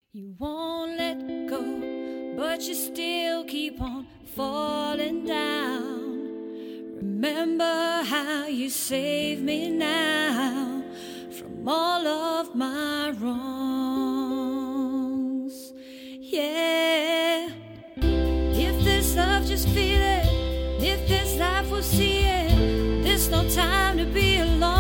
You won't let go, but you still keep on falling down. Remember how you saved me now from all of my wrongs. Yeah. If this love, just feel it. If this life, we'll see it. There's no time to be alone.